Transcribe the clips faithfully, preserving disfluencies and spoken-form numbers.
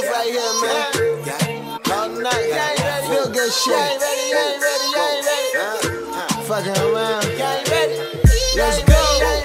right here, man. All night. Feel good shit. Fucking around. Let's go.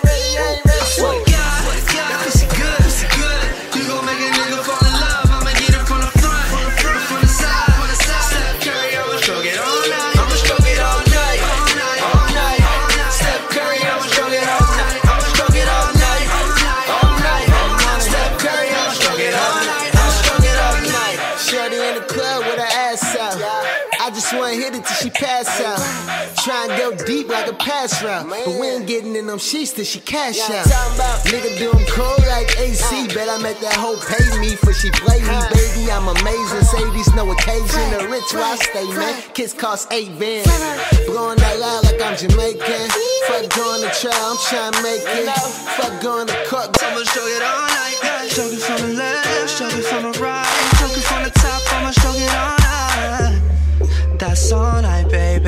I just wanna hit it till she pass out. Try and go deep like a pass route, but we ain't getting in them sheets till she cash out. Nigga doing cold like A C, bet I make that hoe pay me for she play me, baby. I'm amazing, Sadie's no occasion. The rich where I stay, man. Kiss cost eight bands. Blowing that loud like I'm Jamaican. Fuck going to trial, I'm trying to make it. Fuck going to court. I'ma show it all night. Stroke it from the left, stroke it from the right, stroke it from the top. I'ma stroke it all night. That's all night, baby.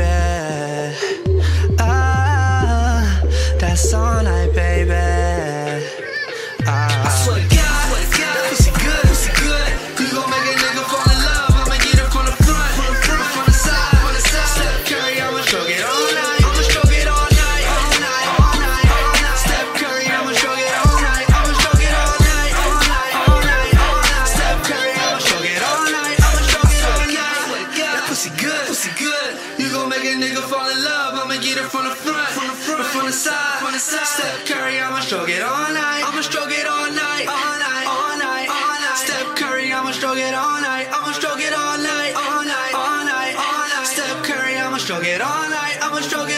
Ah, that's all night, baby. Ah. I swear to God, pussy good, pussy good. You gon' make a nigga fall in love. I'ma get it from the front, from the front, from the side, from the side. Steph Curry, I'ma stroke it all night. I'ma stroke it all night, all night, all night, all night. Steph Curry, I'ma stroke it all night. I'ma stroke it all night, all night, all night, all night. Steph Curry, I'ma stroke it all night. I'ma stroke it all night. That pussy good, pussy good. You gon' make a nigga fall in love. I'ma get it from the front, from the front, from the side, from the side. Steph Curry, I'ma stroke it all night. I'ma stroke it all night, all night, all night, all night. Steph Curry, I'ma stroke it all night. I'ma stroke it all night, all night, all night, all night. Steph Curry, I'ma stroke it all night. I'ma stroke it.